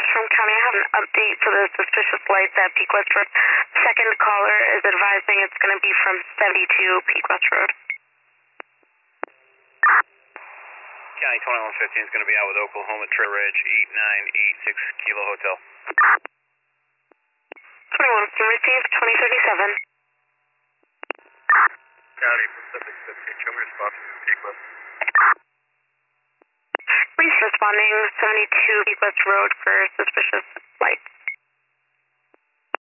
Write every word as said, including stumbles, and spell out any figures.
from County. I have an update for the suspicious lights at Peak West Road. Second caller is advising it's going to be from seventy-two Peak West Road. County twenty-one fifteen is going to be out with Oklahoma Trail Ridge eight nine eight six Kilo Hotel. twenty-one can receive twenty thirty-seven. County Pacific fifteen, show me your spot from Peak West. Police responding seventy-two Peak West Road for suspicious lights.